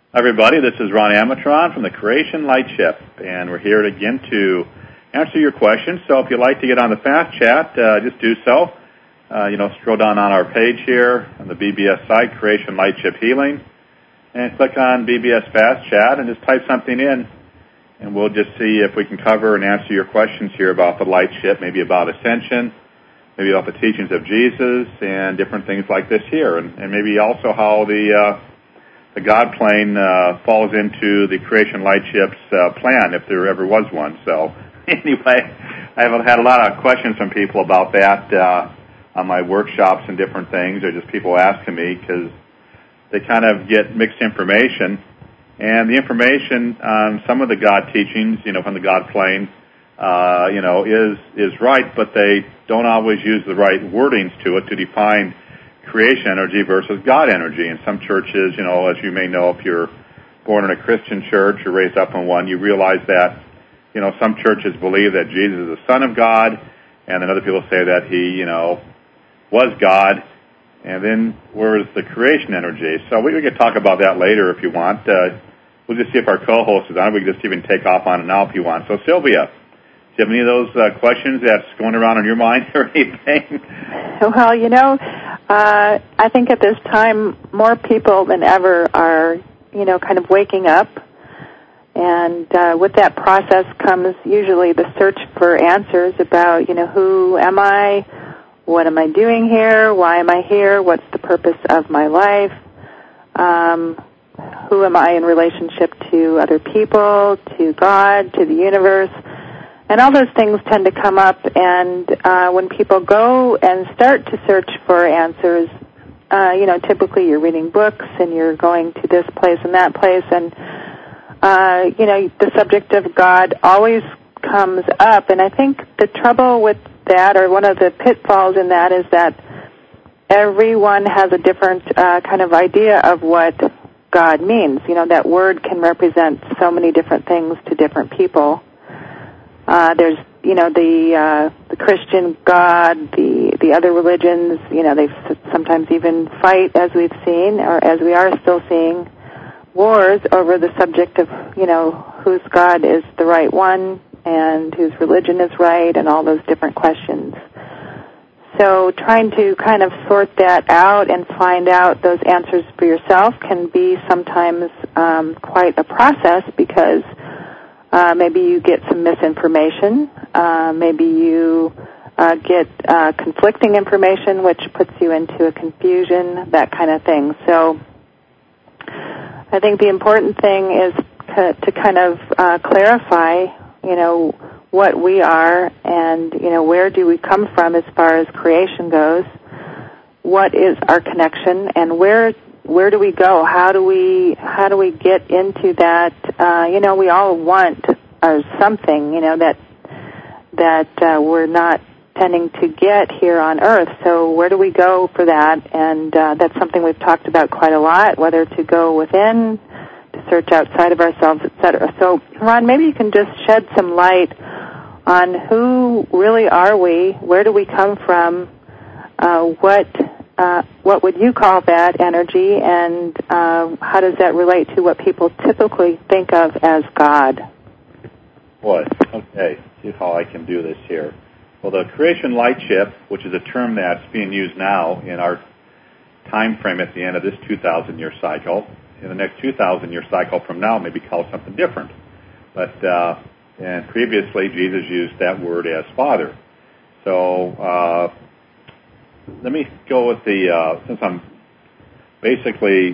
Hi, everybody. This is Ron Amatron from the Creation Lightship, and we're here again to answer your questions. So if you'd like to get on the Fast Chat, just do so. Scroll down on our page here on the BBS site, Creation Lightship Healing, and click on BBS Fast Chat and just type something in, and we'll just see if we can cover and answer your questions here about the Lightship, maybe about Ascension, maybe about the teachings of Jesus, and different things like this here, and maybe also how the God plane falls into the Creation Lightship's plan, if there ever was one. So anyway, I've had a lot of questions from people about that on my workshops and different things, or just people asking me because they kind of get mixed information. And the information on some of the God teachings, from the God plane, is right, but they don't always use the right wordings to it to define creation energy versus God energy. And some churches, as you may know, if you're born in a Christian church or raised up in one, you realize that, some churches believe that Jesus is the Son of God, and then other people say that he, was God. And then where is the creation energy? So we could talk about that later if you want. We'll just see if our co-host is on. We can just even take off on it now if you want. So Sylvia, do you have any of those questions that's going around on your mind or anything? Well, I think at this time more people than ever are, kind of waking up. And with that process comes usually the search for answers about, who am I? What am I doing here? Why am I here? What's the purpose of my life? Who am I in relationship to other people, to God, to the universe? And all those things tend to come up, and when people go and start to search for answers, typically you're reading books and you're going to this place and that place, and, the subject of God always comes up. And I think the trouble with that, or one of the pitfalls in that, is that everyone has a different kind of idea of what God means. That word can represent so many different things to different people. There's, the Christian God, the other religions, they sometimes even fight, as we've seen, or as we are still seeing, wars over the subject of, whose God is the right one and whose religion is right, and all those different questions. So trying to kind of sort that out and find out those answers for yourself can be sometimes quite a process, because maybe you get some misinformation. Maybe you get conflicting information, which puts you into a confusion, that kind of thing. So I think the important thing is to kind of clarify, what we are, and, where do we come from as far as creation goes. What is our connection, and where do we go? How do we get into that? We all want something, that we're not tending to get here on Earth. So where do we go for that? And that's something we've talked about quite a lot, whether to go within, to search outside of ourselves, etc. So, Ron, maybe you can just shed some light on who really are we, where do we come from, what would you call that energy, and how does that relate to what people typically think of as God? Boy, okay, see how I can do this here. Well, the Creation Lightship, which is a term that's being used now in our time frame at the end of this 2,000-year cycle, in the next 2,000-year cycle from now, may be called something different. But and previously, Jesus used that word as Father. So let me go with since I'm basically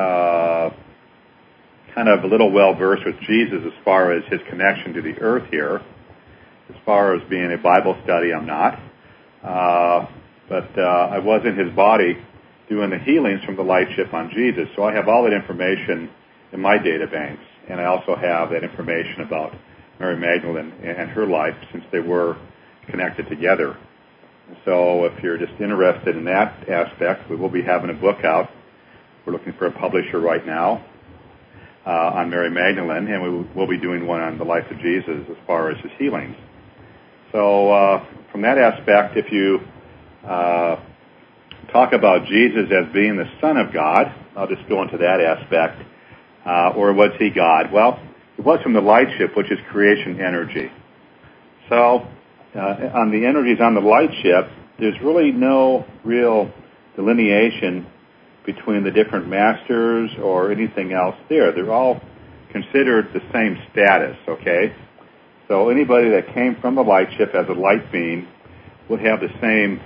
kind of a little well-versed with Jesus as far as his connection to the earth here. As far as being a Bible study, I'm not. But I was in his body doing the healings from the Lightship on Jesus. So I have all that information in my data banks. And I also have that information about Mary Magdalene and her life, since they were connected together. So if you're just interested in that aspect, we will be having a book out. We're looking for a publisher right now on Mary Magdalene, and we will be doing one on the life of Jesus as far as his healings. So from that aspect, if you talk about Jesus as being the Son of God, I'll just go into that aspect. or was he God? Well, it was from the light ship, which is creation energy. So on the energies on the light ship, there's really no real delineation between the different masters or anything else there. They're all considered the same status, okay? So anybody that came from the light ship as a light being would have the same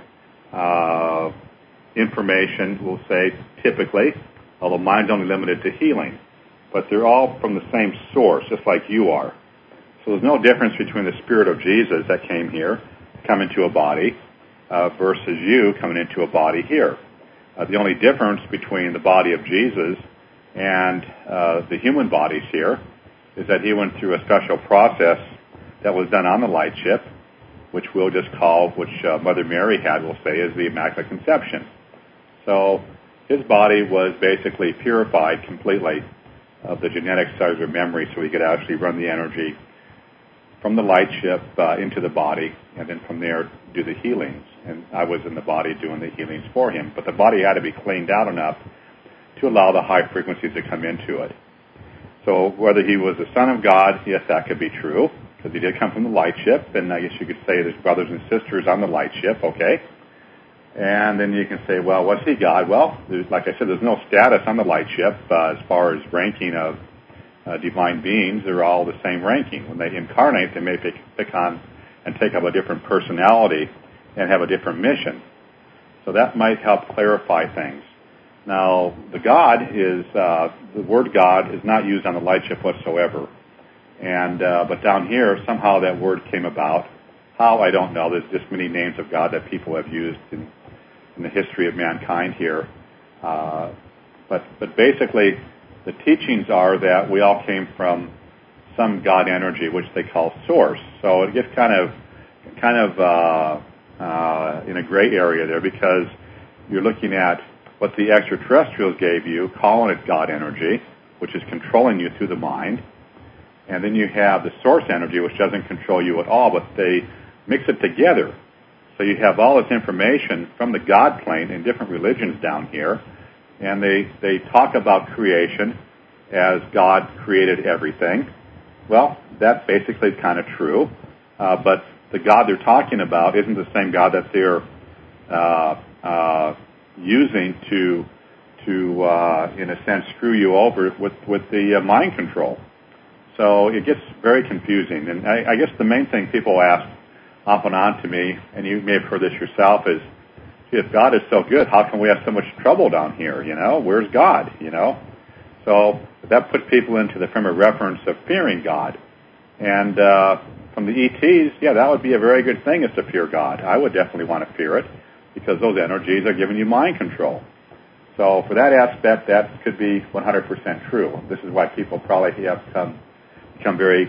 information, we'll say, typically, although mine's only limited to healing. But they're all from the same source, just like you are. So there's no difference between the Spirit of Jesus that came here, come into a body, versus you coming into a body here. The only difference between the body of Jesus and the human bodies here is that he went through a special process that was done on the light ship, which we'll just call, which Mother Mary had, we'll say, is the Immaculate Conception. So his body was basically purified completely of the genetic cellular memory so he could actually run the energy from the light ship into the body, and then from there do the healings. And I was in the body doing the healings for him. But the body had to be cleaned out enough to allow the high frequencies to come into it. So whether he was the Son of God, yes, that could be true, because he did come from the light ship, and I guess you could say there's brothers and sisters on the light ship, okay? And then you can say, well, was he God? Well, like I said, there's no status on the light ship as far as ranking of divine beings. They're all the same ranking. When they incarnate, they may pick on and take up a different personality and have a different mission. So that might help clarify things. Now, the word God is not used on the light ship whatsoever. And but down here, somehow that word came about. How, I don't know. There's just many names of God that people have used in the history of mankind here. But basically, the teachings are that we all came from some God energy, which they call source. So it gets kind of in a gray area there, because you're looking at what the extraterrestrials gave you, calling it God energy, which is controlling you through the mind. And then you have the source energy, which doesn't control you at all, but they mix it together. So you have all this information from the God plane in different religions down here, and they talk about creation as God created everything. Well, that's basically kind of true, but the God they're talking about isn't the same God that they're using to in a sense, screw you over with the mind control. So it gets very confusing. And I guess the main thing people ask off and on to me, and you may have heard this yourself, is, gee, if God is so good, how come we have so much trouble down here? You know, where's God? You know, so that puts people into the frame of reference of fearing God. And from the ETs, yeah, that would be a very good thing, is to fear God. I would definitely want to fear it, because those energies are giving you mind control. So for that aspect, that could be 100% true. This is why people probably have become very,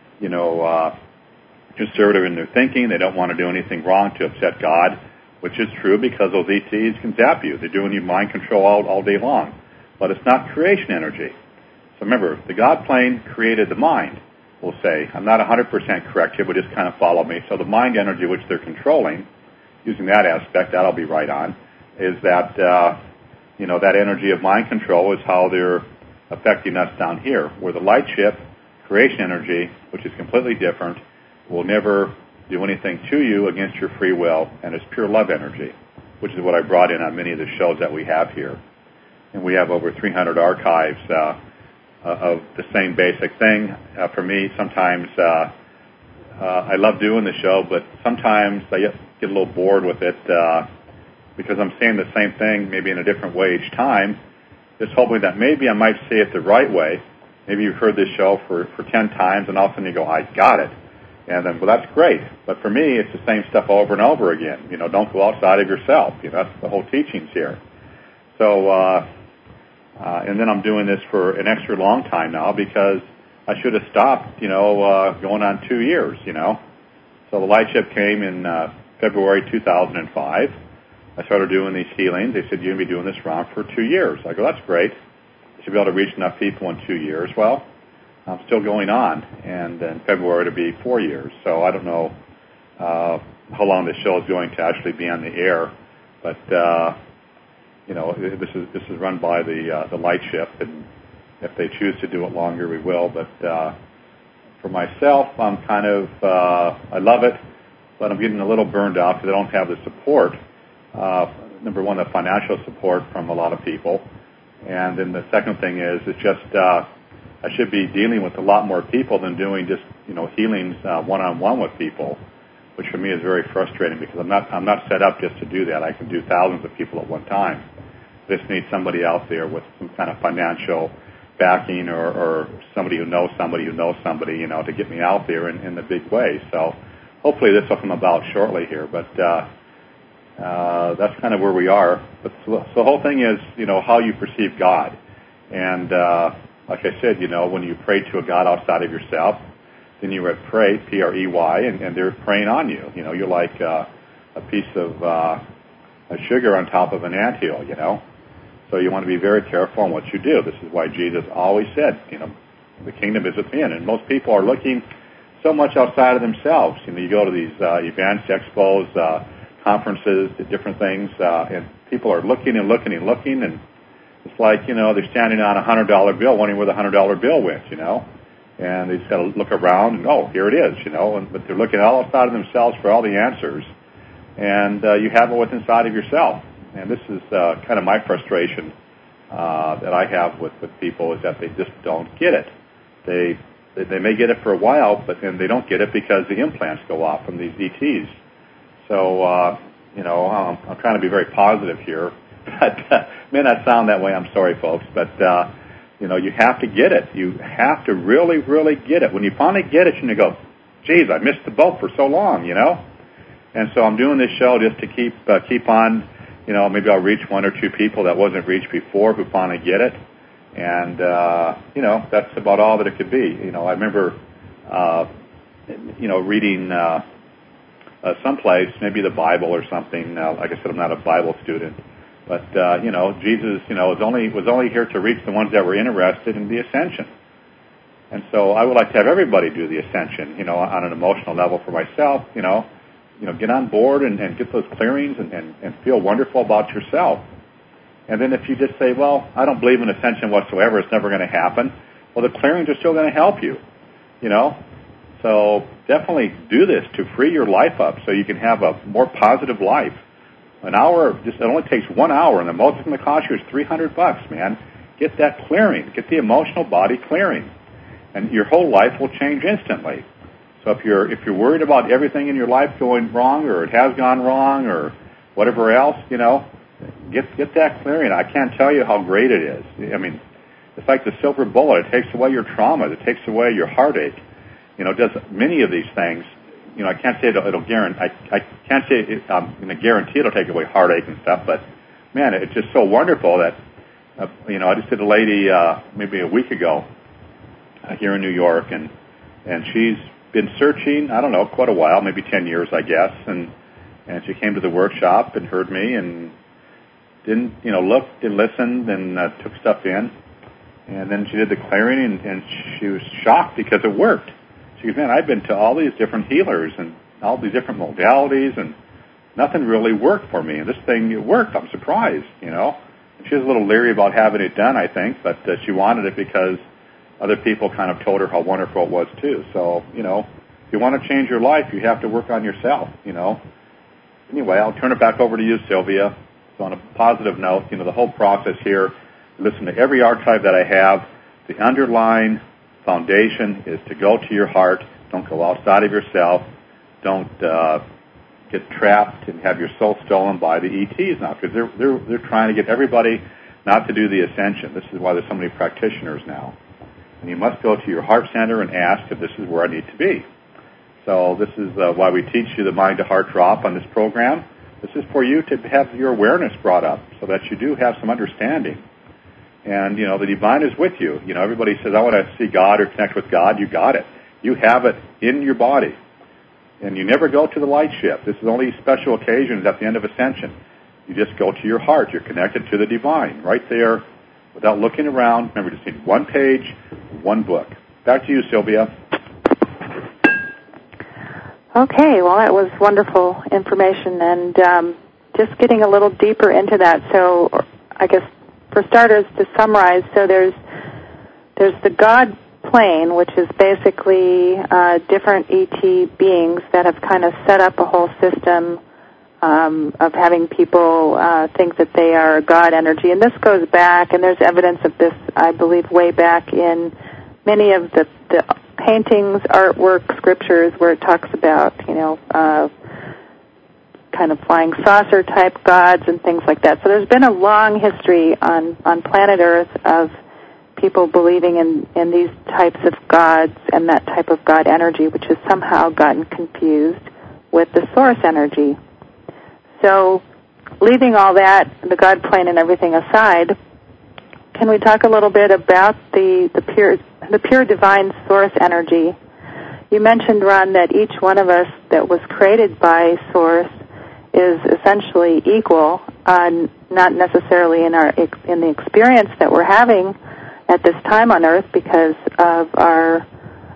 conservative in their thinking. They don't want to do anything wrong to upset God, which is true, because those ETs can zap you. They're doing you mind control all day long. But it's not creation energy. So remember, the God plane created the mind, we'll say. I'm not 100% correct here, but just kind of follow me. So the mind energy which they're controlling, using that aspect, that'll be right on, is that, that energy of mind control is how they're affecting us down here. Where the light ship, creation energy, which is completely different, will never do anything to you against your free will, and it's pure love energy, which is what I brought in on many of the shows that we have here. And we have over 300 archives of the same basic thing. For me, sometimes I love doing the show, but sometimes I get a little bored with it because I'm saying the same thing maybe in a different way each time, just hoping that maybe I might say it the right way. Maybe you've heard this show for 10 times, and all of a sudden you go, I got it. And then, well, that's great. But for me, it's the same stuff over and over again. Don't go outside of yourself. That's the whole teachings here. So, and then I'm doing this for an extra long time now, because I should have stopped, going on 2 years, So the light ship came in February 2005. I started doing these healings. They said, you're going to be doing this round for 2 years. I go, that's great. I should be able to reach enough people in 2 years. Well, I'm still going on, and in February it'll be 4 years. So I don't know how long this show is going to actually be on the air, but this is run by the light ship, and If they choose to do it longer, we will. But for myself, I'm kind of, I love it, but I'm getting a little burned out because I don't have the support. Number one, the financial support from a lot of people. And then the second thing is, it's just, I should be dealing with a lot more people than doing just, healings one-on-one with people, which for me is very frustrating because I'm not set up just to do that. I can do thousands of people at one time. I just need somebody out there with some kind of financial backing or somebody who knows somebody, to get me out there in the big way. So hopefully this will come about shortly here, but that's kind of where we are. But so the whole thing is, how you perceive God. And like I said, when you pray to a God outside of yourself, then you pray, P-R-E-Y, and they're praying on you. You're like a piece of sugar on top of an anthill, So you want to be very careful in what you do. This is why Jesus always said, the kingdom is within. And most people are looking so much outside of themselves. You go to these events, expos, conferences, different things, and people are looking and looking and looking, and it's like, they're standing on a $100 bill, wondering where the $100 bill went, and they just got to look around and, oh, here it is, but they're looking all outside of themselves for all the answers, and you have it within inside of yourself. And this is kind of my frustration that I have with people, is that they just don't get it. They may get it for a while, but then they don't get it because the implants go off from these ETs. So, I'm trying to be very positive here. But it may not sound that way. I'm sorry, folks. But, you have to get it. You have to really, really get it. When you finally get it, you go, geez, I missed the boat for so long, And so I'm doing this show just to keep on, maybe I'll reach one or two people that wasn't reached before who finally get it. And, that's about all that it could be. I remember, reading someplace, maybe the Bible or something. Like I said, I'm not a Bible student. But, Jesus, was only here to reach the ones that were interested in the ascension. And so I would like to have everybody do the ascension, on an emotional level for myself, get on board and get those clearings and feel wonderful about yourself. And then if you just say, well, I don't believe in ascension whatsoever, it's never going to happen, well, the clearings are still going to help you, So definitely do this to free your life up so you can have a more positive life. An hour, it only takes 1 hour, and the most it's going to cost you is $300, man. Get that clearing. Get the emotional body clearing. And your whole life will change instantly. So if you're worried about everything in your life going wrong, or it has gone wrong, or whatever else, get that clearing. I can't tell you how great it is. I mean, it's like the silver bullet. It takes away your trauma. It takes away your heartache. It does many of these things. I can't say it'll guarantee. I can't say I'm going to guarantee it'll take away heartache and stuff. But man, it's just so wonderful that I just did a lady maybe a week ago here in New York, and she's been searching, I don't know, quite a while, maybe 10 years, I guess, and she came to the workshop and heard me and didn't, looked and listened and took stuff in, and then she did the clearing, and she was shocked because it worked. She goes, man, I've been to all these different healers and all these different modalities, and nothing really worked for me, and this thing, it worked. I'm surprised, And she was a little leery about having it done, I think, but she wanted it because other people kind of told her how wonderful it was, too. So, if you want to change your life, you have to work on yourself, Anyway, I'll turn it back over to you, Sylvia. So on a positive note, the whole process here, listen to every archive that I have. The underlying foundation is to go to your heart. Don't go outside of yourself. Don't get trapped and have your soul stolen by the ETs now, because they're trying to get everybody not to do the ascension. This is why there's so many practitioners now. And you must go to your heart center and ask if this is where I need to be. So this is why we teach you the mind-to-heart drop on this program. This is for you to have your awareness brought up so that you do have some understanding. And, the divine is with you. Everybody says, I want to see God or connect with God. You got it. You have it in your body. And you never go to the light ship. This is only special occasions at the end of ascension. You just go to your heart. You're connected to the divine right there without looking around. Remember, just need one page, one book. Back to you, Sylvia. Okay, well, that was wonderful information, and just getting a little deeper into that. So I guess, for starters, to summarize, so there's there's the God plane, which is basically different ET beings that have kind of set up a whole system of having people think that they are God energy. And this goes back, and there's evidence of this, I believe, way back in many of the paintings, artwork, scriptures, where it talks about, kind of flying saucer type gods and things like that. So there's been a long history on planet Earth of people believing in these types of gods and that type of God energy, which has somehow gotten confused with the source energy. So leaving all that, the God plane and everything aside, can we talk a little bit about the pure divine source energy? You mentioned, Ron, that each one of us that was created by source is essentially equal, not necessarily in the experience that we're having at this time on Earth because of our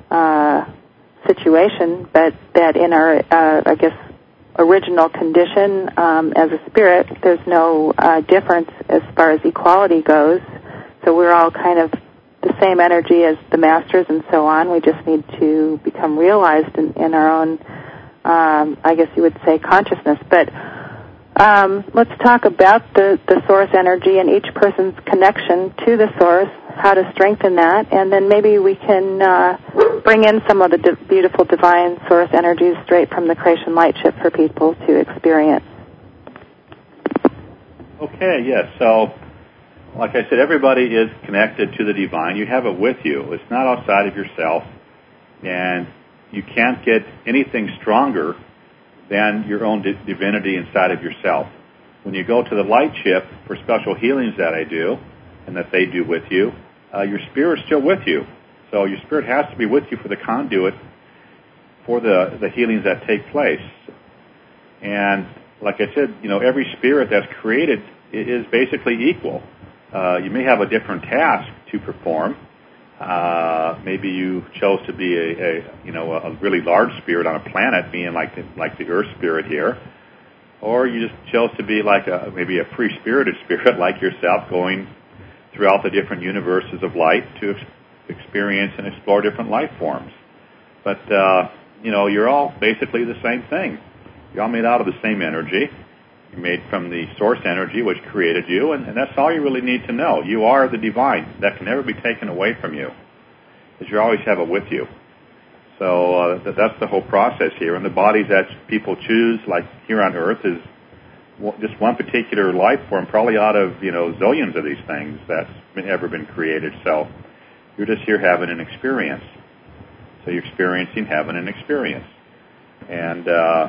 situation, but that in our, original condition as a spirit, there's no difference as far as equality goes. So we're all kind of the same energy as the masters and so on. We just need to become realized in our own, I guess you would say, consciousness. But let's talk about the source energy and each person's connection to the source, how to strengthen that, and then maybe we can bring in some of the beautiful divine source energies straight from the Creation Light Ship for people to experience. Okay, yes. So, like I said, everybody is connected to the divine. You have it with you. It's not outside of yourself, and you can't get anything stronger than your own divinity inside of yourself. When you go to the light ship for special healings that I do, and that they do with you, your spirit's still with you. So your spirit has to be with you for the conduit for the healings that take place. And like I said, every spirit that's created is basically equal. You may have a different task to perform. Maybe you chose to be a really large spirit on a planet, being like the Earth spirit here, or you just chose to be like maybe a free-spirited spirit like yourself, going throughout the different universes of light to experience and explore different life forms. But you're all basically the same thing. You're all made out of the same energy. You're made from the source energy which created you, and that's all you really need to know. You are the divine. That can never be taken away from you, because you always have it with you. So that's the whole process here. And the bodies that people choose, like here on Earth, is just one particular life form, probably out of zillions of these things that's ever been created. So you're just here having an experience. So you're experiencing having an experience. And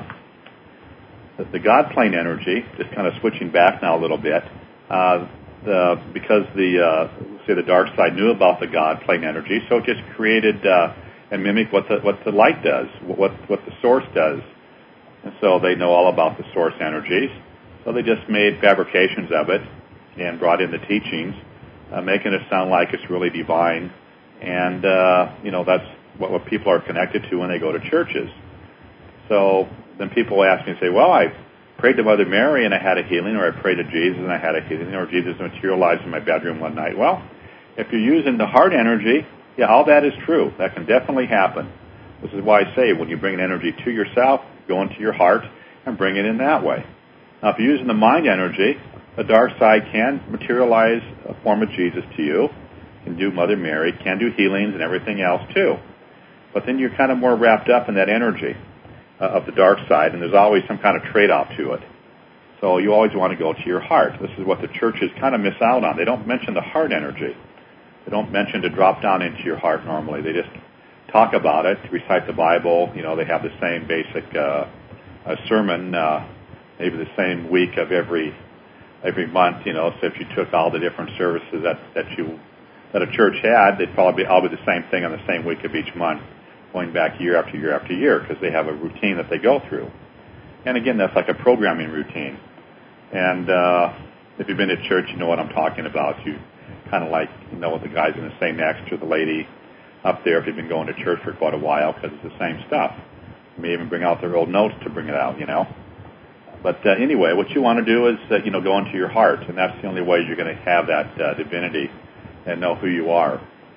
the God plane energy, just kind of switching back now a little bit, because the dark side knew about the God plane energy, so it just created and mimicked what the light does, what the source does. And so they know all about the source energies. So they just made fabrications of it and brought in the teachings, making it sound like it's really divine. And that's what people are connected to when they go to churches. So then people ask me and say, well, I prayed to Mother Mary and I had a healing, or I prayed to Jesus and I had a healing, or Jesus materialized in my bedroom one night. Well, if you're using the heart energy, yeah, all that is true. That can definitely happen. This is why I say when you bring an energy to yourself, go into your heart and bring it in that way. Now, if you're using the mind energy, the dark side can materialize a form of Jesus to you, can do Mother Mary, can do healings and everything else too. But then you're kind of more wrapped up in that energy of the dark side, and there's always some kind of trade-off to it. So you always want to go to your heart. This is what the churches kind of miss out on. They don't mention the heart energy. They don't mention to drop down into your heart normally. They just talk about it, recite the Bible. They have the same basic sermon, maybe the same week of every month. So if you took all the different services that a church had, they'd probably all be the same thing on the same week of each month, going back year after year after year, because they have a routine that they go through. And again, that's like a programming routine. And if you've been to church, you know what I'm talking about. You kind of like what the guy's going to say next, or the lady up there if you've been going to church for quite a while, because it's the same stuff. You may even bring out their old notes to bring it out, But anyway, what you want to do is, go into your heart, and that's the only way you're going to have that divinity and know who you are.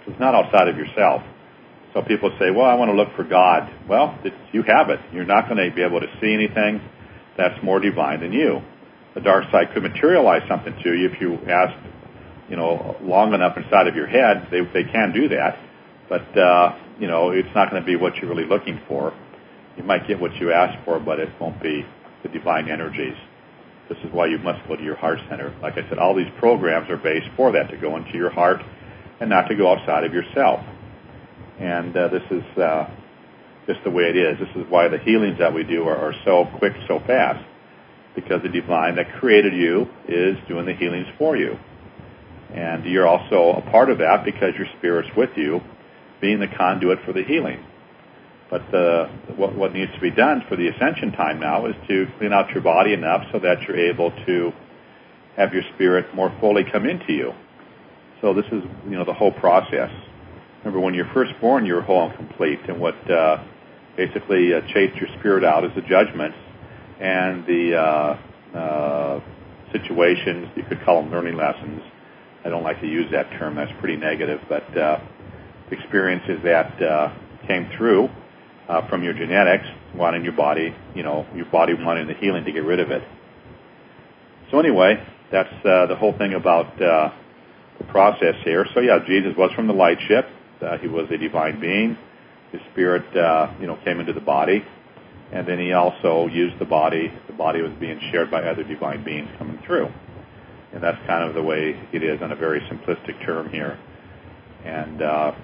It's not outside of yourself. So people say, well, I want to look for God. Well, you have it. You're not going to be able to see anything that's more divine than you. The dark side could materialize something to you if you asked, long enough inside of your head. They can do that. But, it's not going to be what you're really looking for. You might get what you asked for, but it won't be the divine energies. This is why you must go to your heart center. Like I said, all these programs are based for that, to go into your heart and not to go outside of yourself. And this is just the way it is. This is why the healings that we do are so quick, so fast, because the divine that created you is doing the healings for you. And you're also a part of that because your spirit's with you, being the conduit for the healing. But what needs to be done for the ascension time now is to clean out your body enough so that you're able to have your spirit more fully come into you. So this is, the whole process. Remember, when you're first born, you're whole and complete. And what basically chased your spirit out is the judgments and the situations. You could call them learning lessons. I don't like to use that term. That's pretty negative. But experiences that came through from your genetics, wanting your body, your body wanting the healing to get rid of it. So anyway, that's the whole thing about the process here. So yeah, Jesus was from the light ship. He was a divine being. His spirit, came into the body, and then he also used the body. The body was being shared by other divine beings coming through, and that's kind of the way it is on a very simplistic term here. And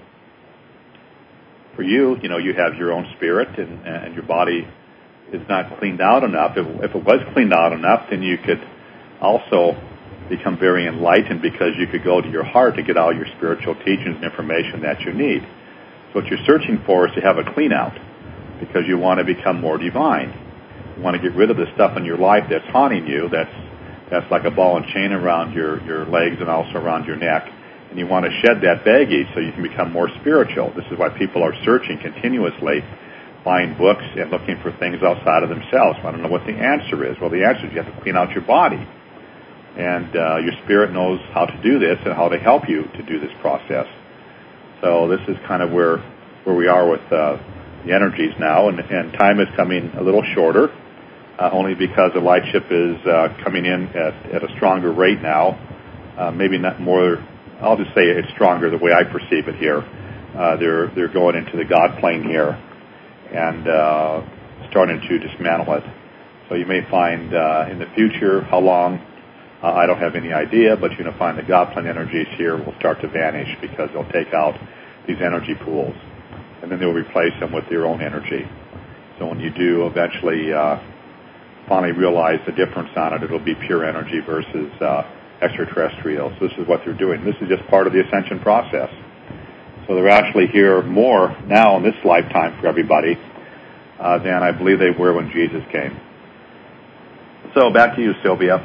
for you, you have your own spirit, and your body is not cleaned out enough. If it was cleaned out enough, then you could also become very enlightened, because you could go to your heart to get all your spiritual teachings and information that you need. So what you're searching for is to have a clean out, because you want to become more divine. You want to get rid of the stuff in your life that's haunting you, that's like a ball and chain around your legs and also around your neck. And you want to shed that baggage so you can become more spiritual. This is why people are searching continuously, buying books and looking for things outside of themselves. I don't know what the answer is. Well, the answer is you have to clean out your body. And your spirit knows how to do this and how to help you to do this process. So this is kind of where we are with the energies now. And time is coming a little shorter, only because the light ship is coming in at a stronger rate now. Maybe not more, I'll just say it's stronger the way I perceive it here. They're going into the God plane here and starting to dismantle it. So you may find in the future, how long, I don't have any idea, but you're going to find the God plane energies here will start to vanish, because they'll take out these energy pools, and then they'll replace them with their own energy. So when you do eventually finally realize the difference on it, it'll be pure energy versus extraterrestrial. So this is what they're doing. This is just part of the ascension process. So they're actually here more now in this lifetime for everybody than I believe they were when Jesus came. So back to you, Sylvia.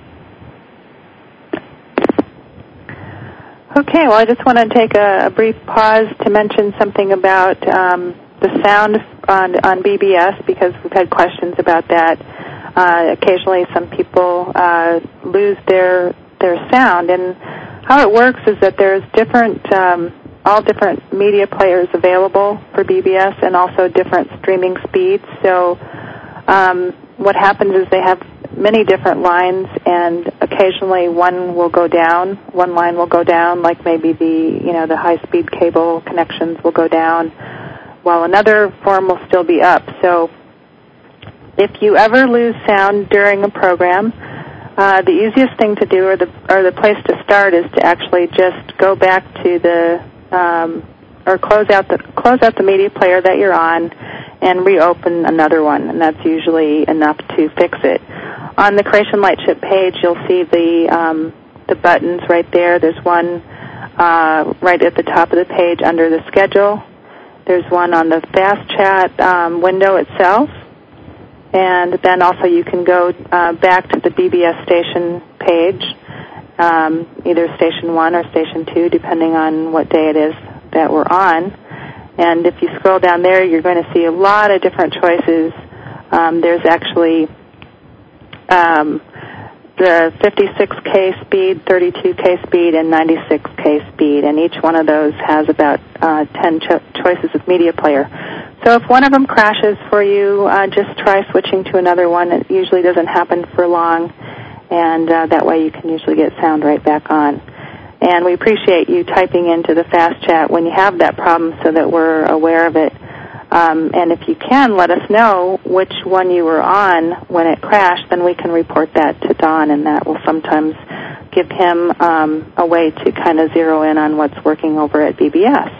Okay, well, I just want to take a brief pause to mention something about the sound on BBS, because we've had questions about that. Occasionally some people lose their sound, and how it works is that there's all different media players available for BBS, and also different streaming speeds. So what happens is they have many different lines, and occasionally one line will go down, like maybe the high-speed cable connections will go down, while another form will still be up. So if you ever lose sound during a program, the easiest thing to do, or the place to start, is to actually just go back to or close out the media player that you're on and reopen another one, and that's usually enough to fix it. On the Creation Light Ship page, you'll see the buttons right there. There's one right at the top of the page under the schedule. There's one on the Fast Chat window itself. And then also you can go back to the BBS station page, either Station 1 or Station 2, depending on what day it is that we're on. And if you scroll down there, you're going to see a lot of different choices. There's actually the 56K speed, 32K speed, and 96K speed, and each one of those has about 10 choices of media player. So if one of them crashes for you, just try switching to another one. It usually doesn't happen for long, and that way you can usually get sound right back on. And we appreciate you typing into the Fast Chat when you have that problem so that we're aware of it. And if you can, let us know which one you were on when it crashed, then we can report that to Don, and that will sometimes give him a way to kind of zero in on what's working over at BBS.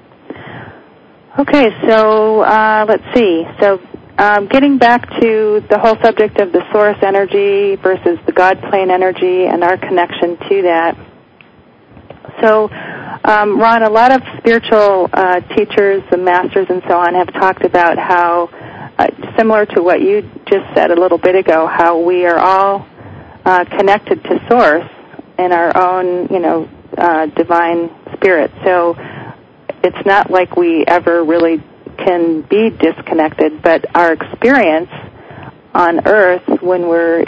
Okay, so let's see. So getting back to the whole subject of the source energy versus the God plane energy and our connection to that. So, Ron, a lot of spiritual teachers and masters and so on have talked about how, similar to what you just said a little bit ago, how we are all connected to Source in our own, divine spirit. So it's not like we ever really can be disconnected, but our experience on Earth when we're,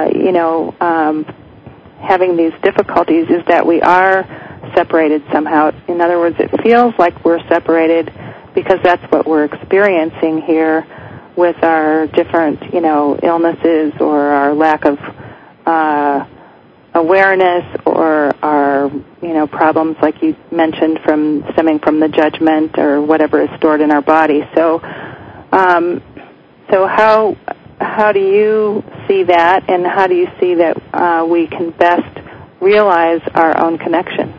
having these difficulties is that we are separated somehow. In other words, it feels like we're separated because that's what we're experiencing here with our different, illnesses or our lack of awareness or our, problems like you mentioned stemming from the judgment or whatever is stored in our body. So how do you see that, and how do you see that we can best realize our own connection?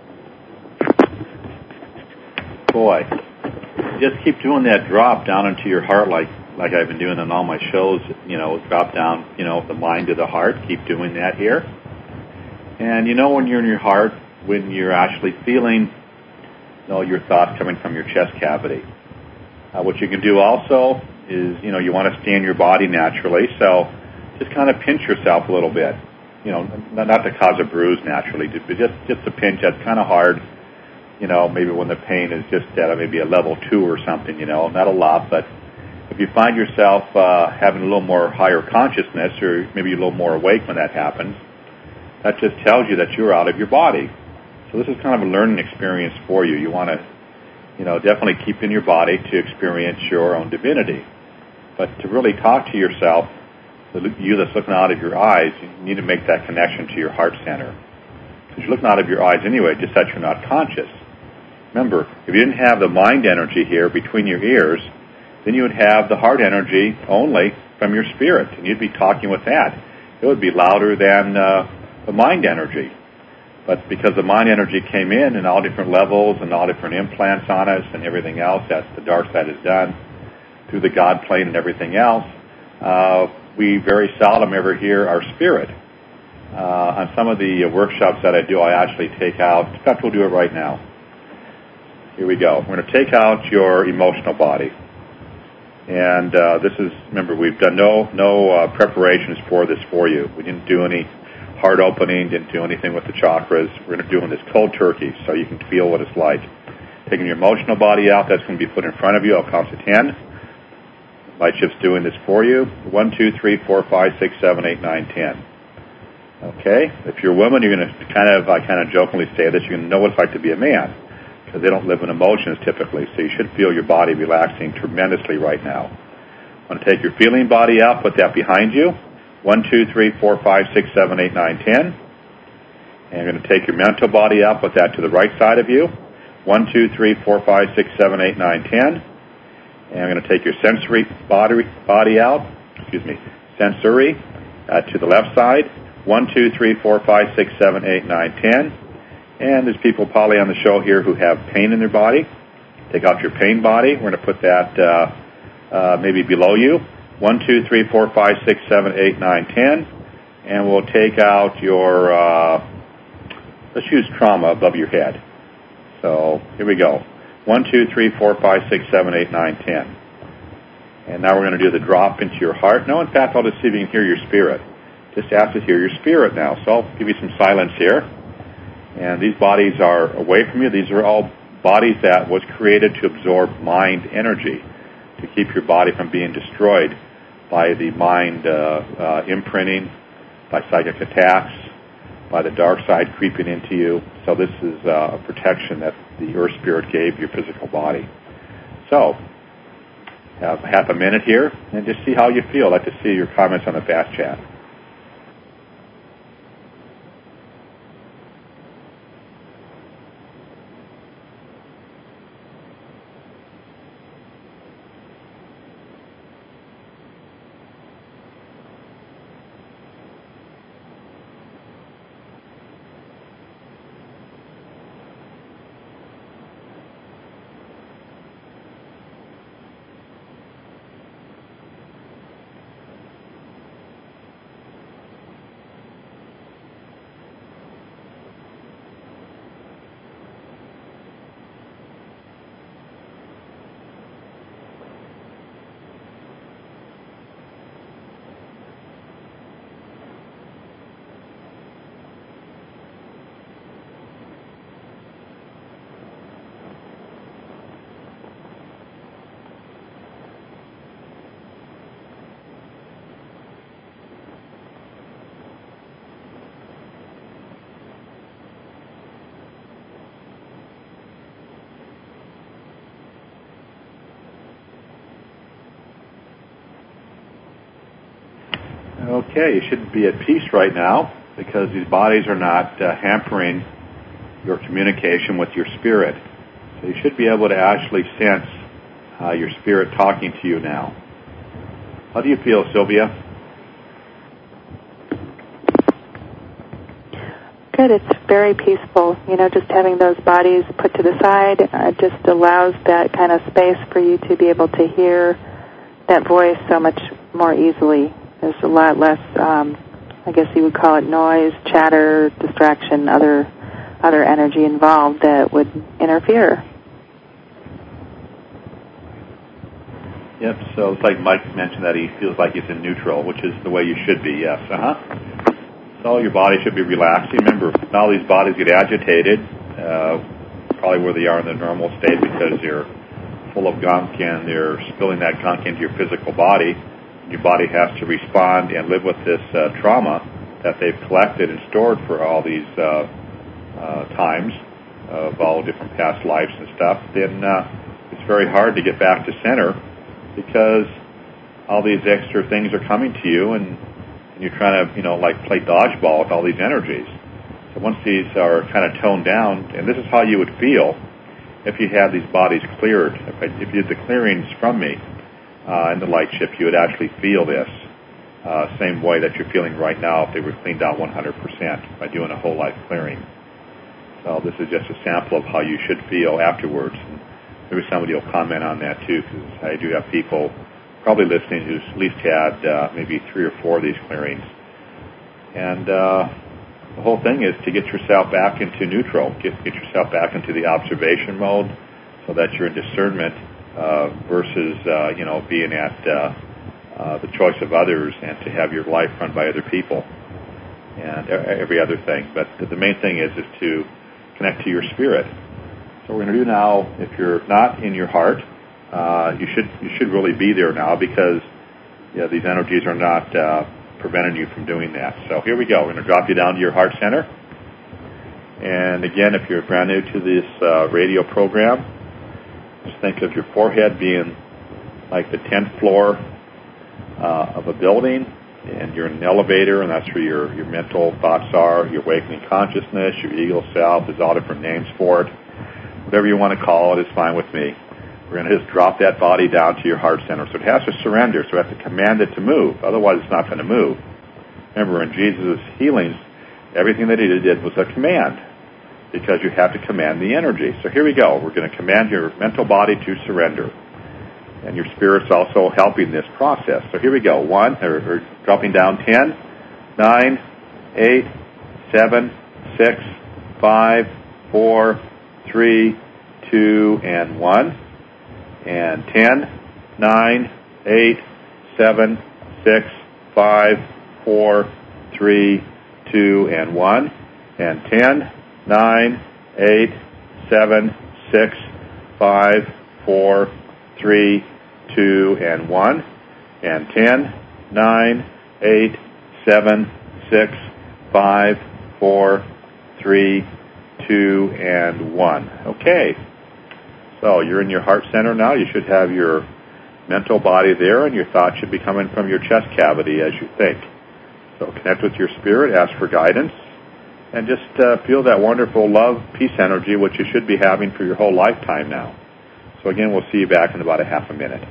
Boy, just keep doing that drop down into your heart like I've been doing on all my shows, drop down, the mind to the heart. Keep doing that here. And when you're in your heart, when you're actually feeling, your thoughts coming from your chest cavity. What you can do also is, you want to stay in your body naturally, so just kind of pinch yourself a little bit. Not to cause a bruise naturally, but just a pinch. That's kind of hard. Maybe when the pain is just at maybe a level 2 or something, not a lot, but if you find yourself having a little more higher consciousness or maybe a little more awake when that happens, that just tells you that you're out of your body. So this is kind of a learning experience for you. You want to, definitely keep in your body to experience your own divinity. But to really talk to yourself, you that's looking out of your eyes, you need to make that connection to your heart center. Because you're looking out of your eyes anyway, just that you're not conscious. Remember, if you didn't have the mind energy here between your ears, then you would have the heart energy only from your spirit, and you'd be talking with that. It would be louder than the mind energy. But because the mind energy came in all different levels and all different implants on us and everything else, that's the dark side has done, through the God plane and everything else, we very seldom ever hear our spirit. On some of the workshops that I do, I actually take out, in fact, we'll do it right now. Here we go. We're going to take out your emotional body. And this is, remember, we've done no preparations for this for you. We didn't do any heart opening, didn't do anything with the chakras. We're going to do this cold turkey so you can feel what it's like. Taking your emotional body out, that's going to be put in front of you. I'll count to 10. Light Shift's doing this for you. 1, 2, 3, 4, 5, 6, 7, 8, 9, 10. Okay? If you're a woman, you're going to I kind of jokingly say that you're going to know what it's like to be a man, because they don't live in emotions typically, so you should feel your body relaxing tremendously right now. I'm going to take your feeling body out, put that behind you. 1, 2, 3, 4, 5, 6, 7, 8, 9, 10. And you're going to take your mental body out, put that to the right side of you. 1, 2, 3, 4, 5, 6, 7, 8, 9, 10. And I'm going to take your sensory body out, sensory, to the left side. 1, 2, 3, 4, 5, 6, 7, 8, 9, 10. And there's people probably on the show here who have pain in their body. Take out your pain body. We're going to put that maybe below you. 1, 2, 3, 4, 5, 6, 7, 8, 9, 10. And we'll take out your, let's use trauma above your head. So here we go. 1, 2, 3, 4, 5, 6, 7, 8, 9, 10. And now we're going to do the drop into your heart. No, in fact, I'll just see if you can hear your spirit. Just ask to hear your spirit now. So I'll give you some silence here. And these bodies are away from you. These are all bodies that was created to absorb mind energy, to keep your body from being destroyed by the mind imprinting by psychic attacks, by the dark side creeping into you. So this is a protection that the Earth Spirit gave your physical body. So, have half a minute here and just see how you feel. I'd like to see your comments on the Fast Chat. Okay, you should be at peace right now because these bodies are not hampering your communication with your spirit. So you should be able to actually sense your spirit talking to you now. How do you feel, Sylvia? Good. It's very peaceful. Just having those bodies put to the side just allows that kind of space for you to be able to hear that voice so much more easily. There's a lot less, I guess you would call it noise, chatter, distraction, other energy involved that would interfere. Yep, so it's like Mike mentioned that he feels like he's in neutral, which is the way you should be, yes. So your body should be relaxing. Remember, now these bodies get agitated, probably where they are in the normal state because they're full of gunk and they're spilling that gunk into your physical body. Your body has to respond and live with this trauma that they've collected and stored for all these times of all different past lives and stuff. Then it's very hard to get back to center because all these extra things are coming to you and you're trying to, like play dodgeball with all these energies. So once these are kind of toned down, and this is how you would feel if you had these bodies cleared. If you did the clearings from me in the light ship, you would actually feel this same way that you're feeling right now if they were cleaned out 100% by doing a whole life clearing. So this is just a sample of how you should feel afterwards. And maybe somebody will comment on that too, because I do have people probably listening who's at least had maybe 3 or 4 of these clearings. And the whole thing is to get yourself back into neutral, get yourself back into the observation mode so that you're in discernment versus, being at the choice of others and to have your life run by other people and every other thing. But the main thing is to connect to your spirit. So we're going to do now, if you're not in your heart, you should really be there now because these energies are not preventing you from doing that. So here we go. We're going to drop you down to your heart center. And again, if you're brand new to this radio program, just think of your forehead being like the 10th floor of a building, and you're in an elevator, and that's where your mental thoughts are, your awakening consciousness, your ego self. There's all different names for it. Whatever you want to call it is fine with me. We're going to just drop that body down to your heart center. So it has to surrender, so we have to command it to move. Otherwise, it's not going to move. Remember, in Jesus' healings, everything that he did was a command because you have to command the energy. So here we go. We're going to command your mental body to surrender. And your spirit's also helping this process. So here we go. 1, or dropping down 10, 9, 8, 7, 6, 5, 4, 3, 2, and 1. And 10, 9, 8, 7, 6, 5, 4, 3, 2, and 1. And 10, 9, 8, 7, 6, 5, 4, 3, 2, and 1. And 10, 9, 8, 7, 6, 5, 4, 3, 2, and 1. Okay. So you're in your heart center now. You should have your mental body there, and your thoughts should be coming from your chest cavity as you think. So connect with your spirit, ask for guidance, and just feel that wonderful love, peace energy, which you should be having for your whole lifetime now. So again, we'll see you back in about a half a minute.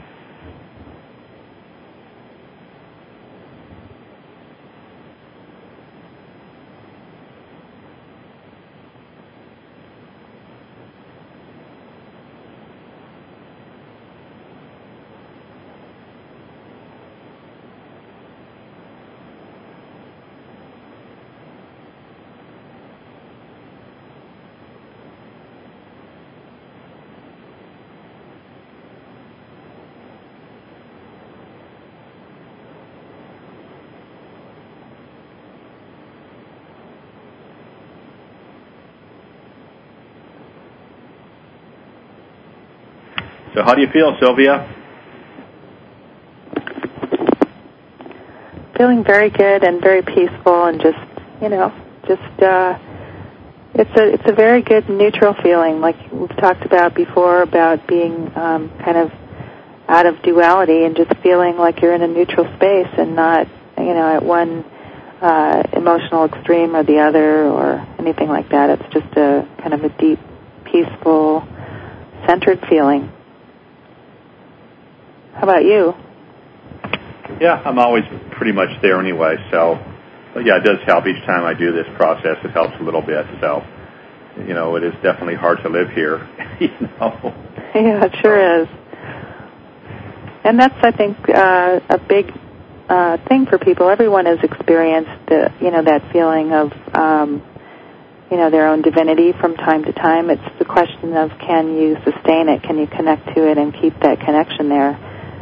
So how do you feel, Sylvia? Feeling very good and very peaceful, and it's a very good neutral feeling, like we've talked about before, about being kind of out of duality and just feeling like you're in a neutral space and not, at one emotional extreme or the other or anything like that. It's just a kind of a deep, peaceful, centered feeling. How about you? Yeah, I'm always pretty much there anyway, but yeah, it does help each time I do this process. It helps a little bit, so, it is definitely hard to live here, Yeah, it sure is. And that's, I think, a big thing for people. Everyone has experienced that feeling of, their own divinity from time to time. It's the question of, can you sustain it? Can you connect to it and keep that connection there?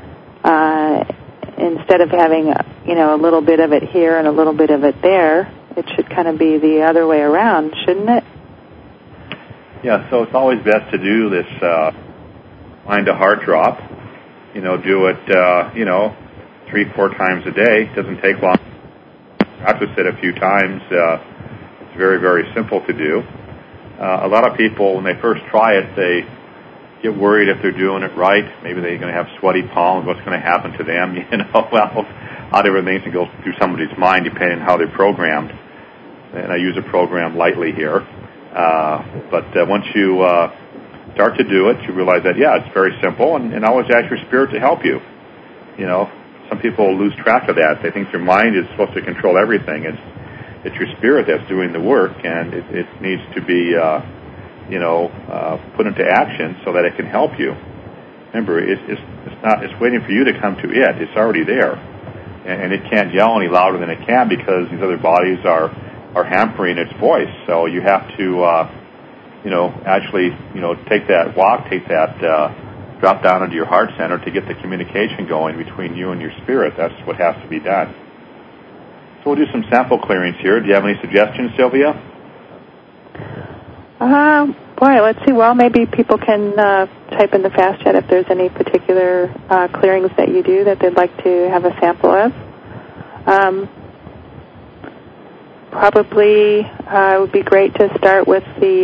Instead of having, a little bit of it here and a little bit of it there, it should kind of be the other way around, shouldn't it? Yeah, so it's always best to do this mind-to-heart drop. Do it, 3-4 times a day. It doesn't take long. Practice it a few times. It's very, very simple to do. A lot of people, when they first try it, they get worried if they're doing it right. Maybe they're going to have sweaty palms. What's going to happen to them? Well, all different things that go through somebody's mind depending on how they're programmed. And I use a program lightly here. But once you start to do it, you realize that, yeah, it's very simple, and always ask your spirit to help you. Some people lose track of that. They think their mind is supposed to control everything. It's your spirit that's doing the work, and it needs to be put into action so that it can help you. Remember, it's waiting for you to come to it. It's already there, and it can't yell any louder than it can because these other bodies are hampering its voice. So you have to, actually, take that walk, drop down into your heart center to get the communication going between you and your spirit. That's what has to be done. So we'll do some sample clearings here. Do you have any suggestions, Sylvia? Let's see. Well, maybe people can type in the fast chat if there's any particular clearings that you do that they'd like to have a sample of. Probably it would be great to start with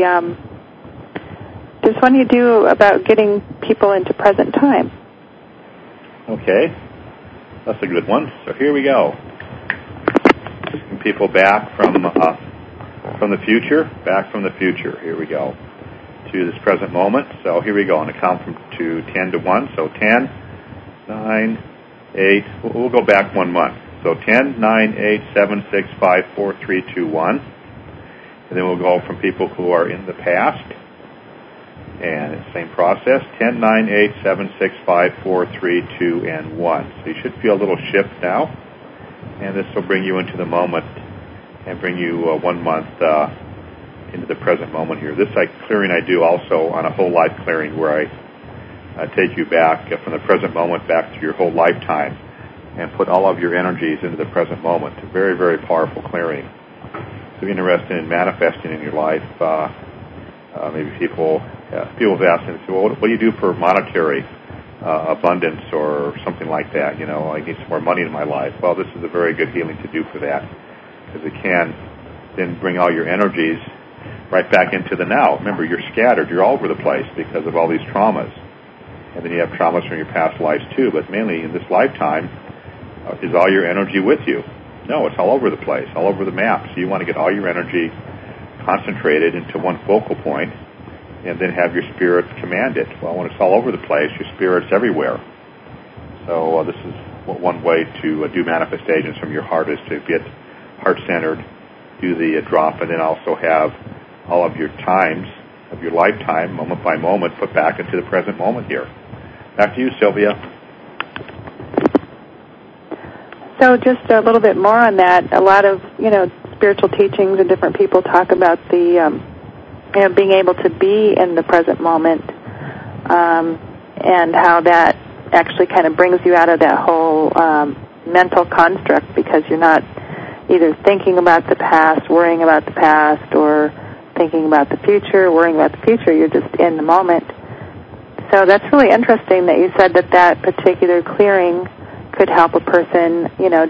there's one you do about getting people into present time. Okay. That's a good one. So here we go. Taking people back from the future, Here we go. To this present moment. So here we go. I'm going to count from 10 to 1. So 10, 9, 8. We'll go back 1 month. So 10, 9, 8, 7, 6, 5, 4, 3, 2, 1. And then we'll go from people who are in the past. And it's the same process. 10, 9, 8, 7, 6, 5, 4, 3, 2, and 1. So you should feel a little shift now. And this will bring you into the moment and bring you 1 month into the present moment here. This clearing I do also on a whole life clearing where I take you back from the present moment back to your whole lifetime and put all of your energies into the present moment. A very, very powerful clearing. So if you're interested in manifesting in your life, maybe people have asked me, well, what do you do for monetary abundance or something like that? I need some more money in my life. Well, this is a very good healing to do for that. because it can then bring all your energies right back into the now. Remember, you're scattered. You're all over the place because of all these traumas. And then you have traumas from your past lives too, but mainly in this lifetime, is all your energy with you? No, it's all over the place, all over the map. So you want to get all your energy concentrated into one focal point and then have your spirit command it. Well, when it's all over the place, your spirit's everywhere. So this is one way to do manifestations from your heart, is to get heart-centered, do the drop, and then also have all of your times of your lifetime, moment by moment, put back into the present moment here. Back to you, Sylvia. So just a little bit more on that. A lot of, spiritual teachings and different people talk about the, being able to be in the present moment, and how that actually kind of brings you out of that whole mental construct, because you're not either thinking about the past, worrying about the past, or thinking about the future, worrying about the future. You're just in the moment. So that's really interesting that you said that particular clearing could help a person,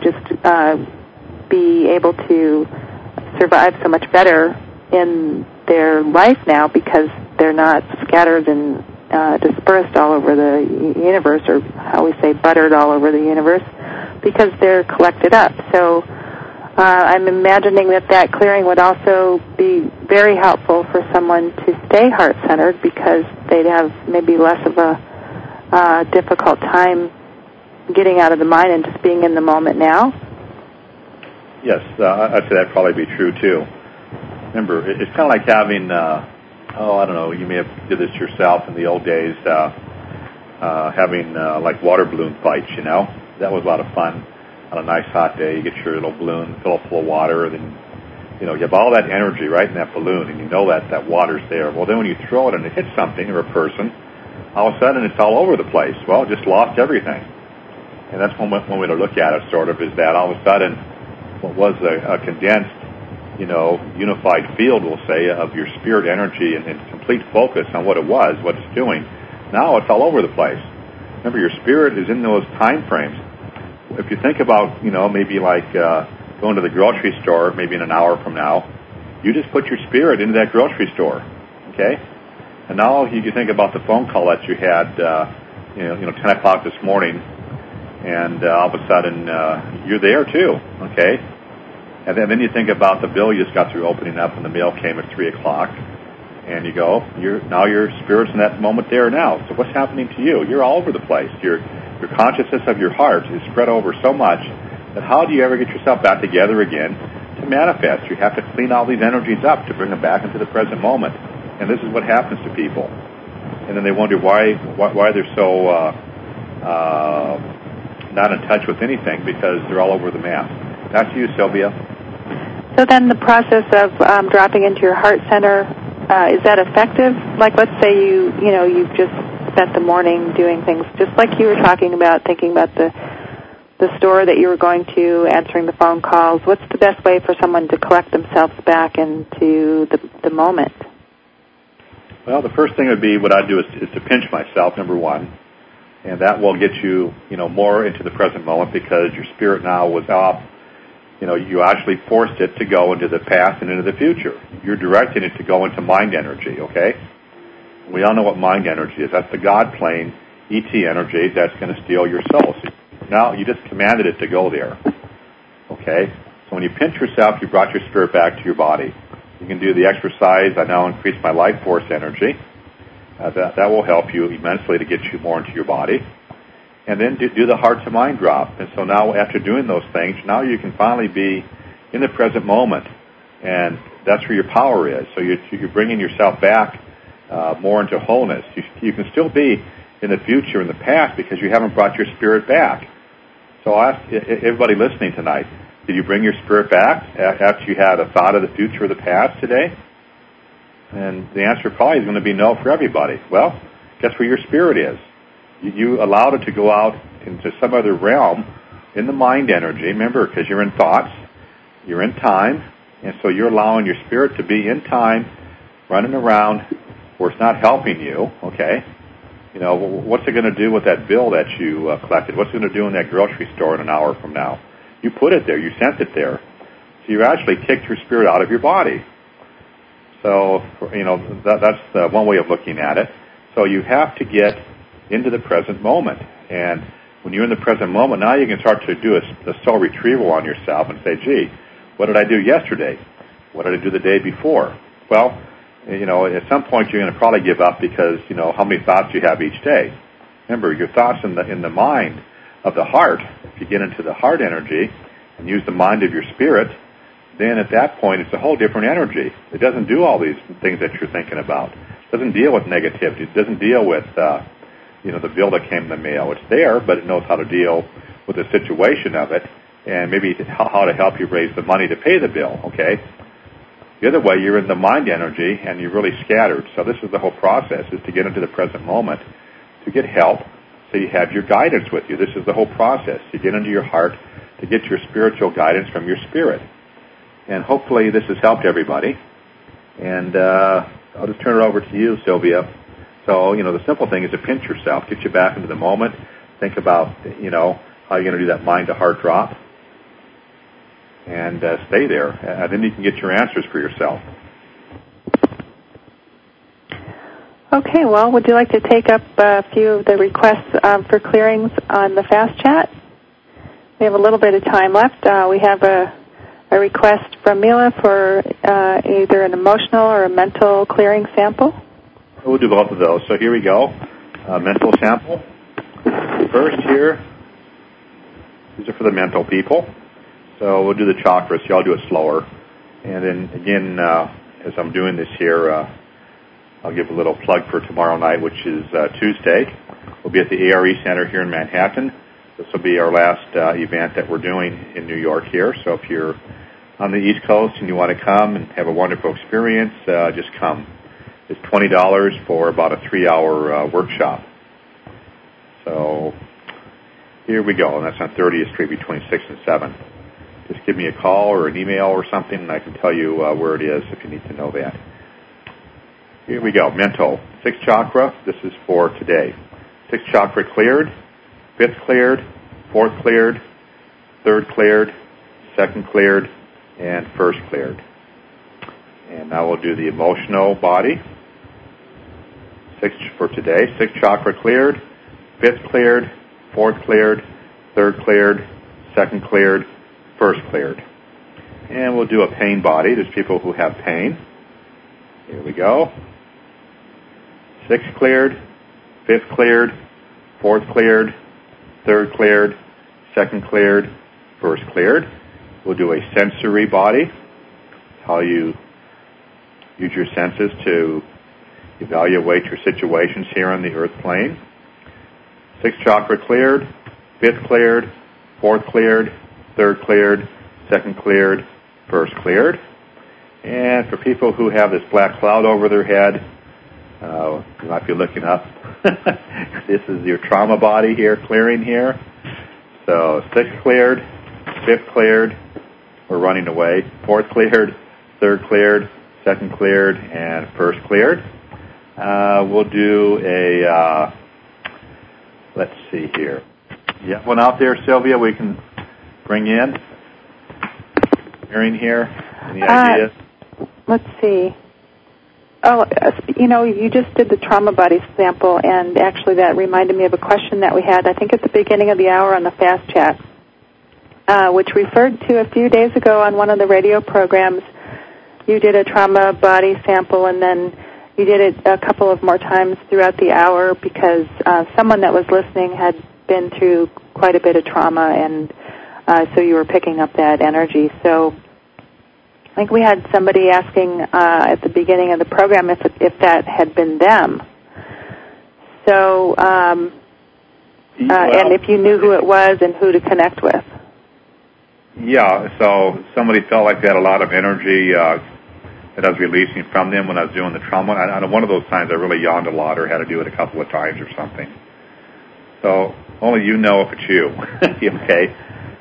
be able to survive so much better in their life now, because they're not scattered and dispersed all over the universe, or how we say buttered all over the universe, because they're collected up. So I'm imagining that clearing would also be very helpful for someone to stay heart-centered, because they'd have maybe less of a difficult time getting out of the mind and just being in the moment now. Yes, I'd say that'd probably be true too. Remember, it's kind of like having, I don't know, you may have did this yourself in the old days, having like water balloon fights, That was a lot of fun. On a nice hot day, you get your little balloon, fill it full of water, and then, you have all that energy right in that balloon, and you know that water's there. Well, then when you throw it and it hits something or a person, all of a sudden it's all over the place. Well, it just lost everything. And that's one way to look at it, sort of, is that all of a sudden what was a condensed, unified field, we'll say, of your spirit energy and complete focus on what it was, what it's doing, now it's all over the place. Remember, your spirit is in those time frames. If you think about, maybe like going to the grocery store, maybe in an hour from now, you just put your spirit into that grocery store, okay? And now you think about the phone call that you had, 10 o'clock this morning, and all of a sudden you're there too, okay? And then you think about the bill you just got through opening up, and the mail came at 3 o'clock, and you go, now your spirit's in that moment there now. So what's happening to you? You're all over the place. Your consciousness of your heart is spread over so much that how do you ever get yourself back together again to manifest? You have to clean all these energies up to bring them back into the present moment. And this is what happens to people. And then they wonder why they're so not in touch with anything, because they're all over the map. Back to you, Sylvia. So then the process of dropping into your heart center, is that effective? Like, let's say you've just spent the morning doing things just like you were talking about, thinking about the store that you were going to, answering the phone calls. What's the best way for someone to collect themselves back into the moment? Well, the first thing would be, what I'd do is to pinch myself, number one, and that will get you, more into the present moment, because your spirit now was off. You actually forced it to go into the past and into the future. You're directing it to go into mind energy, okay? We all know what mind energy is. That's the God plane, ET energy, that's going to steal your soul. So now you just commanded it to go there, okay? So when you pinch yourself, you brought your spirit back to your body. You can do the exercise, I now increase my life force energy. That will help you immensely to get you more into your body. And then do the heart to mind drop. And so now, after doing those things, now you can finally be in the present moment. And that's where your power is. So you're bringing yourself back more into wholeness. You can still be in the future and the past, because you haven't brought your spirit back. So I'll ask everybody listening tonight, did you bring your spirit back after you had a thought of the future or the past today? And the answer probably is going to be no for everybody. Well, guess where your spirit is? You allowed it to go out into some other realm in the mind energy. Remember, because you're in thoughts, you're in time, and so you're allowing your spirit to be in time, running around where it's not helping you, okay? What's it going to do with that bill that you collected? What's it going to do in that grocery store in an hour from now? You put it there. You sent it there. So you actually kicked your spirit out of your body. So, that's one way of looking at it. So you have to get into the present moment. And when you're in the present moment, now you can start to do a soul retrieval on yourself and say, gee, what did I do yesterday? What did I do the day before? Well, at some point you're going to probably give up because, how many thoughts you have each day. Remember, your thoughts in the mind of the heart, if you get into the heart energy and use the mind of your spirit, then at that point it's a whole different energy. It doesn't do all these things that you're thinking about. It doesn't deal with negativity. It doesn't deal with, the bill that came in the mail. It's there, but it knows how to deal with the situation of it and maybe how to help you raise the money to pay the bill, okay? The other way, you're in the mind energy and you're really scattered. So this is the whole process, is to get into the present moment, to get help, so you have your guidance with you. This is the whole process. You get into your heart to get your spiritual guidance from your spirit. And hopefully this has helped everybody. And I'll just turn it over to you, Sylvia. So, the simple thing is to pinch yourself, get you back into the moment, think about, how you're going to do that mind-to-heart drop, and stay there. And then you can get your answers for yourself. Okay, well, would you like to take up a few of the requests for clearings on the Fast Chat? We have a little bit of time left. We have a request from Mila for either an emotional or a mental clearing sample. We'll do both of those. So here we go. Mental sample. First here, these are for the mental people. So we'll do the chakras. Y'all do it slower. And then again, as I'm doing this here, I'll give a little plug for tomorrow night, which is Tuesday. We'll be at the ARE Center here in Manhattan. This will be our last event that we're doing in New York here. So if you're on the East Coast and you want to come and have a wonderful experience, just come. It's $20 for about a 3-hour workshop. So here we go, and that's on 30th Street between 6 and 7. Just give me a call or an email or something, and I can tell you where it is if you need to know that. Here we go, mental. 6th chakra, this is for today. 6th chakra cleared, 5th cleared, 4th cleared, 3rd cleared, 2nd cleared, and 1st cleared. And now we'll do the emotional body. 6th for today. 6th chakra cleared, 5th cleared, 4th cleared, 3rd cleared, 2nd cleared, 1st cleared. And we'll do a pain body. There's people who have pain. Here we go. 6th cleared, 5th cleared, 4th cleared, 3rd cleared, 2nd cleared, 1st cleared. We'll do a sensory body. How you use your senses to evaluate your situations here on the earth plane. 6th chakra cleared, 5th cleared, 4th cleared, 3rd cleared, 2nd cleared, 1st cleared. And for people who have this black cloud over their head, you might be looking up. This is your trauma body here, clearing here. So 6th cleared, 5th cleared, we're running away, 4th cleared, 3rd cleared, 2nd cleared, and 1st cleared. We'll do a, let's see here. You have one out there, Sylvia, we can bring in? Hearing here? Any ideas? Let's see. Oh, you just did the trauma body sample, and actually that reminded me of a question that we had, I think at the beginning of the hour on the Fast Chat, which referred to a few days ago on one of the radio programs. You did a trauma body sample, and then you did it a couple of more times throughout the hour because someone that was listening had been through quite a bit of trauma, and so you were picking up that energy. So I think we had somebody asking at the beginning of the program if that had been them. So, and if you knew who it was and who to connect with. Yeah, so somebody felt like they had a lot of energy that I was releasing from them when I was doing the trauma. And one of those times I really yawned a lot or had to do it a couple of times or something. So only you know if it's you. Okay.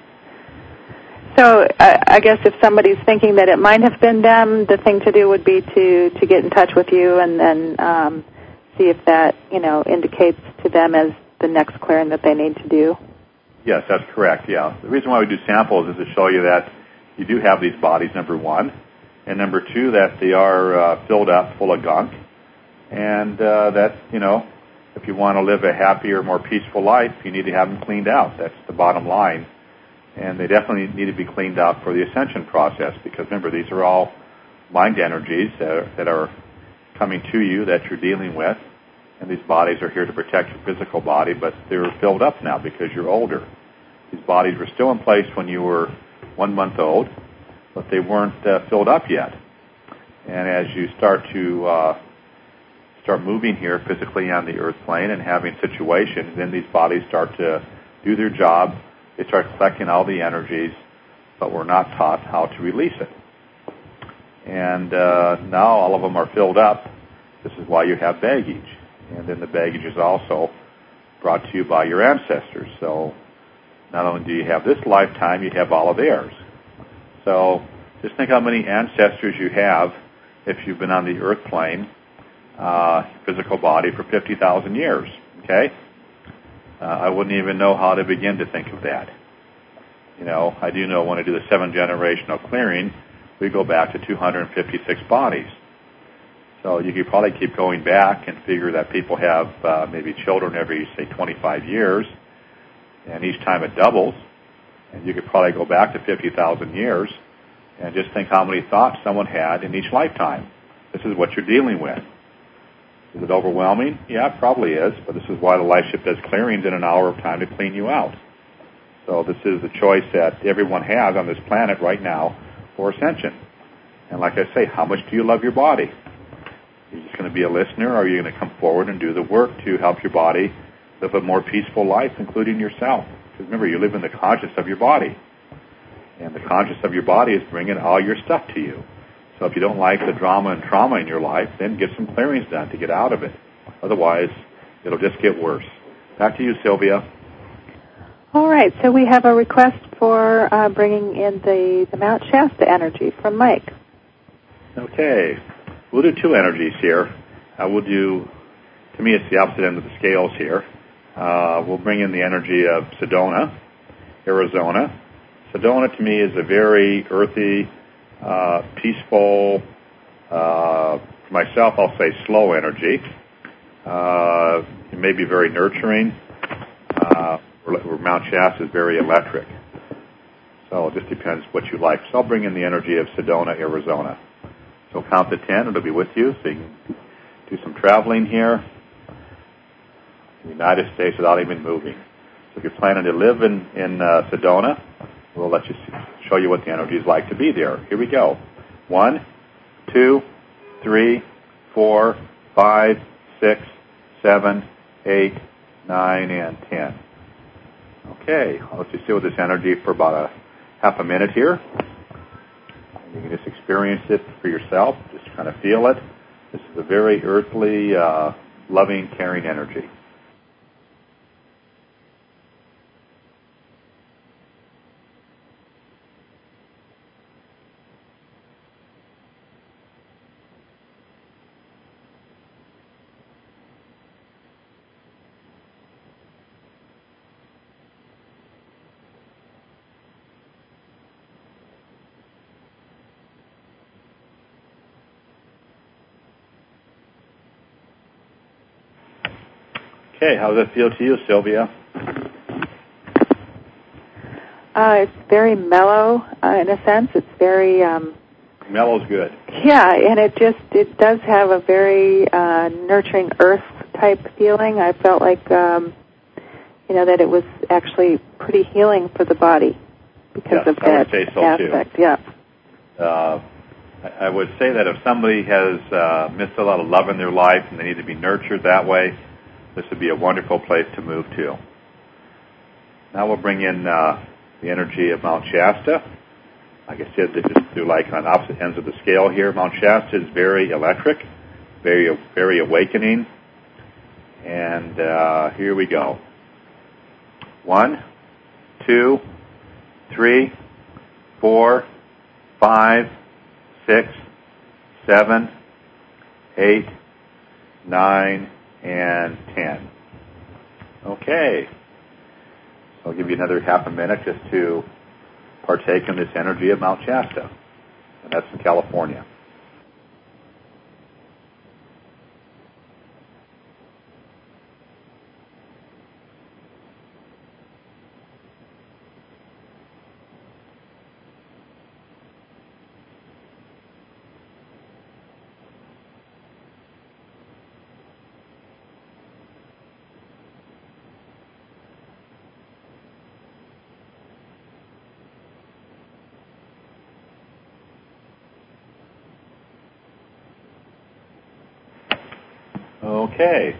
So I guess if somebody's thinking that it might have been them, the thing to do would be to get in touch with you and then see if that, indicates to them as the next clearing that they need to do. Yes, that's correct, yeah. The reason why we do samples is to show you that you do have these bodies, number one, and number two, that they are filled up full of gunk, and that, if you want to live a happier, more peaceful life, you need to have them cleaned out. That's the bottom line. And they definitely need to be cleaned out for the ascension process, because remember, these are all mind energies that are coming to you that you're dealing with, and these bodies are here to protect your physical body, but they're filled up now because you're older. These bodies were still in place when you were 1 month old, but they weren't filled up yet. And as you start moving here physically on the earth plane and having situations, then these bodies start to do their job. They start collecting all the energies, but we're not taught how to release it. And now all of them are filled up. This is why you have baggage. And then the baggage is also brought to you by your ancestors. So not only do you have this lifetime, you have all of theirs. So just think how many ancestors you have if you've been on the earth plane, physical body, for 50,000 years. Okay? I wouldn't even know how to begin to think of that. I do know when I do the 7-generational clearing, we go back to 256 bodies. So you could probably keep going back and figure that people have maybe children every, say, 25 years, and each time it doubles, and you could probably go back to 50,000 years and just think how many thoughts someone had in each lifetime. This is what you're dealing with. Is it overwhelming? Yeah, it probably is, but this is why the Life Ship does clearings in an hour of time to clean you out. So this is the choice that everyone has on this planet right now for ascension. And like I say, how much do you love your body? Are you just going to be a listener, or are you going to come forward and do the work to help your body live a more peaceful life, including yourself? Because remember, you live in the conscious of your body. And the conscious of your body is bringing all your stuff to you. So if you don't like the drama and trauma in your life, then get some clearings done to get out of it. Otherwise, it'll just get worse. Back to you, Sylvia. All right, so we have a request for bringing in the Mount Shasta energy from Mike. Okay. We'll do two energies here. We'll do, to me, it's the opposite end of the scales here. We'll bring in the energy of Sedona, Arizona. Sedona, to me, is a very earthy, peaceful, for myself, I'll say slow energy. It may be very nurturing. Where Mount Shasta is very electric. So it just depends what you like. So I'll bring in the energy of Sedona, Arizona. So count to 10, it'll be with you, so you can do some traveling here in the United States without even moving. So if you're planning to live in Sedona, we'll let you show you what the energy is like to be there. Here we go. 1, 2, 3, 4, 5, 6, 7, 8, 9, and 10. Okay, I'll let you sit with this energy for about half a minute here. You can just experience it for yourself, just kind of feel it. This is a very earthly, loving, caring energy. Okay, how does that feel to you, Sylvia? It's very mellow, in a sense. It's very... Mellow's good. Yeah, and it does have a very nurturing earth-type feeling. I felt like, that it was actually pretty healing for the body because of that I would say so aspect. Too. Yeah. I would say that if somebody has missed a lot of love in their life and they need to be nurtured that way, this would be a wonderful place to move to. Now we'll bring in the energy of Mount Shasta. Like I said, this is through like on opposite ends of the scale here. Mount Shasta is very electric, very, very awakening. And here we go. 1, 2, 3, 4, 5, 6, 7, 8, 9, and 10. Okay. So I'll give you another half a minute just to partake in this energy of Mount Shasta, and that's in California. Okay.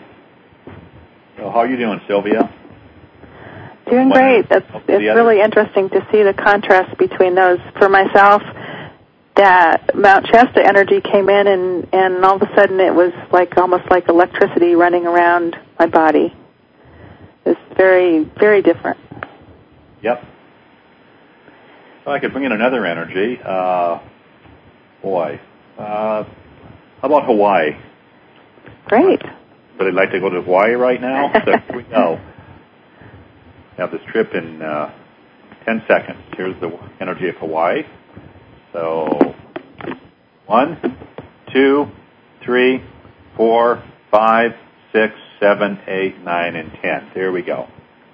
So how are you doing, Sylvia? Doing great. It's really interesting to see the contrast between those. For myself, that Mount Shasta energy came in, and all of a sudden it was almost like electricity running around my body. It's very, very different. Yep. So I could bring in another energy. How about Hawaii? Great. But I'd like to go to Hawaii right now, so here we go. Have this trip in 10 seconds. Here's the energy of Hawaii. So 1, 2, 3, 4, 5, 6, 7, 8, 9, and 10. There we go.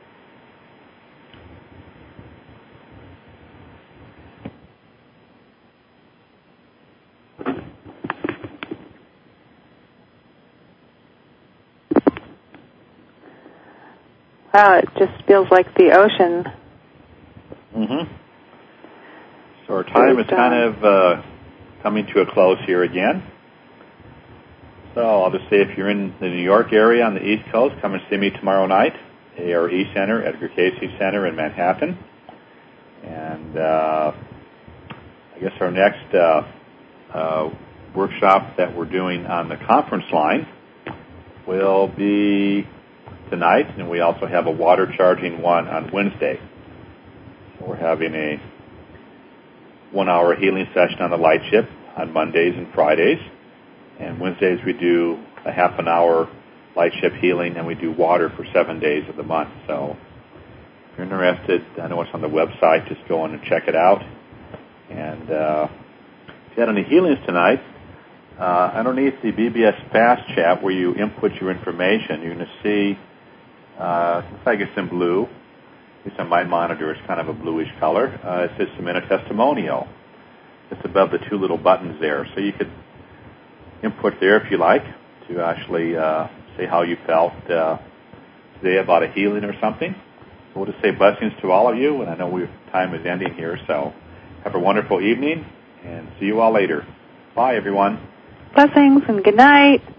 Wow, it just feels like the ocean. Mm-hmm. So our time is kind of coming to a close here again. So I'll just say if you're in the New York area on the East Coast, come and see me tomorrow night, ARE Center, Edgar Cayce Center in Manhattan. And I guess our next workshop that we're doing on the conference line will be tonight, and we also have a water charging one on Wednesday. So we're having a 1-hour healing session on the light ship on Mondays and Fridays, and Wednesdays we do a half an hour light ship healing, and we do water for 7 days of the month. So if you're interested, I know it's on the website, just go in and check it out. And if you had any healings tonight, underneath the BBS Fast Chat where you input your information, you're going to see looks like it's in blue. At least on my monitor, it's kind of a bluish color. It says submit a testimonial. Just above the 2 little buttons there. So you could input there if you like to actually say how you felt today about a healing or something. So we'll just say blessings to all of you, and I know time is ending here, so have a wonderful evening, and see you all later. Bye, everyone. Blessings and good night.